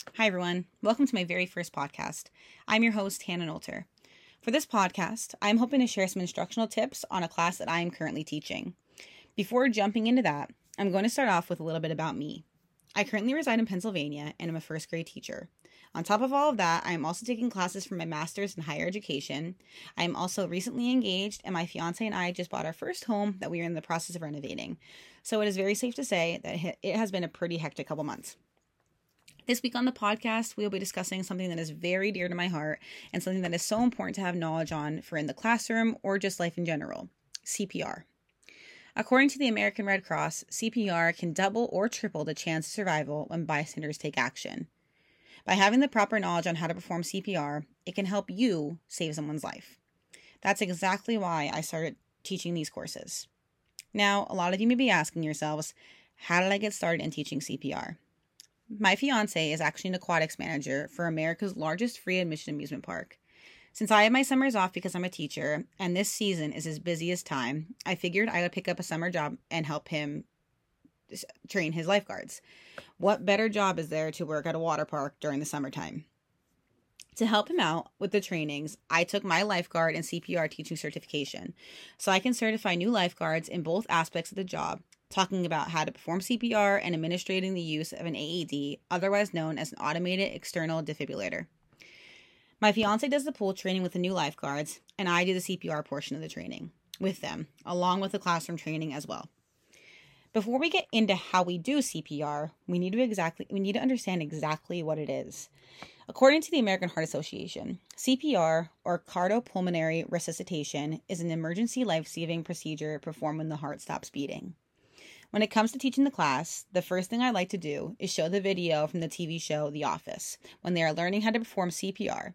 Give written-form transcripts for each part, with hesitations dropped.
Hi, everyone. Welcome to my very first podcast. I'm your host, Hannah Nolter. For this podcast, I'm hoping to share some instructional tips on a class that I am currently teaching. Before jumping into that, I'm going to start off with a little bit about me. I currently reside in Pennsylvania and am a first grade teacher. On top of all of that, I am also taking classes for my master's in higher education. I am also recently engaged, and my fiance and I just bought our first home that we are in the process of renovating. So it is very safe to say that it has been a pretty hectic couple months. This week on the podcast, we will be discussing something that is very dear to my heart and something that is so important to have knowledge on for in the classroom or just life in general: CPR. According to the American Red Cross, CPR can double or triple the chance of survival when bystanders take action. By having the proper knowledge on how to perform CPR, it can help you save someone's life. That's exactly why I started teaching these courses. Now, a lot of you may be asking yourselves, how did I get started in teaching CPR? My fiance is actually an aquatics manager for America's largest free admission amusement park. Since I have my summers off because I'm a teacher, and this season is his busiest time, I figured I would pick up a summer job and help him train his lifeguards. What better job is there to work at a water park during the summertime? To help him out with the trainings, I took my lifeguard and CPR teaching certification, so I can certify new lifeguards in both aspects of the job, talking about how to perform CPR and administrating the use of an AED, otherwise known as an automated external defibrillator. My fiance does the pool training with the new lifeguards, and I do the CPR portion of the training with them, along with the classroom training as well. Before we get into how we do CPR, we need to understand exactly what it is. According to the American Heart Association, CPR, or cardiopulmonary resuscitation, is an emergency life-saving procedure performed when the heart stops beating. When it comes to teaching the class, the first thing I like to do is show the video from the TV show The Office, when they are learning how to perform CPR.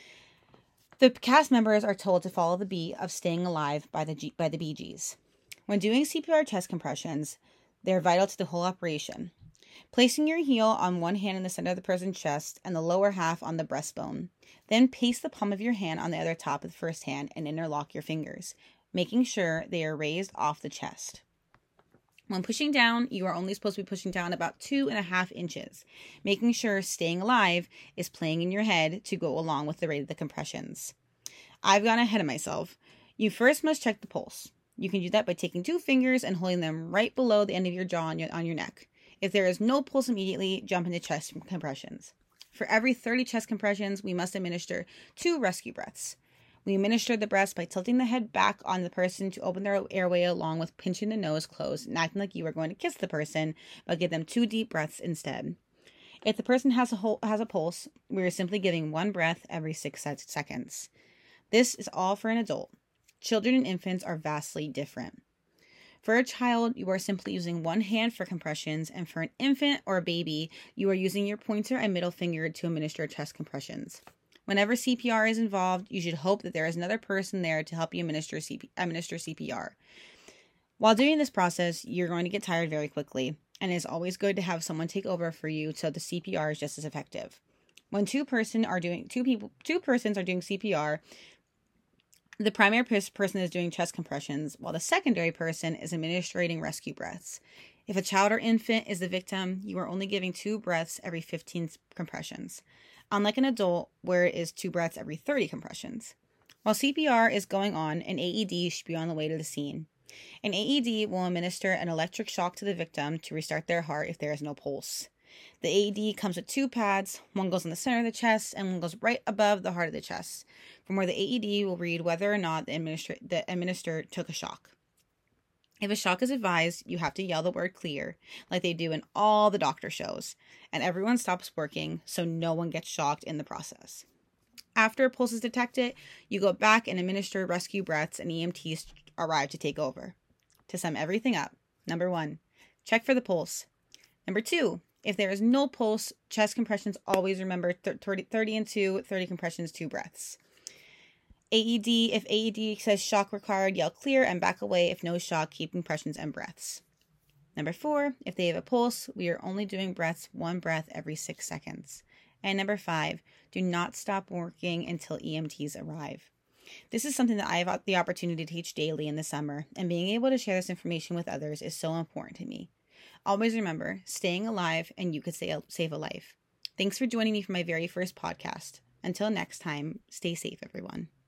The cast members are told to follow the beat of Staying Alive by the Bee Gees. When doing CPR chest compressions, they are vital to the whole operation. Placing your heel on one hand in the center of the person's chest and the lower half on the breastbone. Then place the palm of your hand on the other top of the first hand and interlock your fingers, making sure they are raised off the chest. When pushing down, you are only supposed to be pushing down about 2.5 inches, making sure Staying Alive is playing in your head to go along with the rate of the compressions. I've gone ahead of myself. You first must check the pulse. You can do that by taking 2 fingers and holding them right below the end of your jaw on your neck. If there is no pulse immediately, jump into chest compressions. For every 30 chest compressions, we must administer 2 rescue breaths. We administer the breaths by tilting the head back on the person to open their airway, along with pinching the nose closed and acting like you are going to kiss the person, but give them 2 deep breaths instead. If the person has a pulse, we are simply giving 1 breath every 6 seconds. This is all for an adult. Children and infants are vastly different. For a child, you are simply using 1 hand for compressions, and for an infant or a baby, you are using your pointer and middle finger to administer chest compressions. Whenever CPR is involved, you should hope that there is another person there to help you administer CPR. While doing this process, you're going to get tired very quickly, and it is always good to have someone take over for you so the CPR is just as effective. When two persons are doing CPR, the primary person is doing chest compressions, while the secondary person is administering rescue breaths. If a child or infant is the victim, you are only giving 2 breaths every 15 compressions, unlike an adult where it is 2 breaths every 30 compressions. While CPR is going on, an AED should be on the way to the scene. An AED will administer an electric shock to the victim to restart their heart if there is no pulse. The AED comes with 2 pads. One goes in the center of the chest and one goes right above the heart of the chest, from where the AED will read whether or not the administrator took a shock. If a shock is advised, you have to yell the word clear, like they do in all the doctor shows, and everyone stops working so no one gets shocked in the process. After a pulse is detected, you go back and administer rescue breaths, and EMTs arrive to take over. To sum everything up, number 1, check for the pulse. Number 2, if there is no pulse, chest compressions, always remember 30 and 2, 30 compressions, 2 breaths. AED, if AED says shock required, yell clear and back away. If no shock, keep compressions and breaths. Number 4, if they have a pulse, we are only doing breaths 1 breath every 6 seconds. And number 5, do not stop working until EMTs arrive. This is something that I have the opportunity to teach daily in the summer, and being able to share this information with others is so important to me. Always remember, staying alive and you could save a life. Thanks for joining me for my very first podcast. Until next time, stay safe, everyone.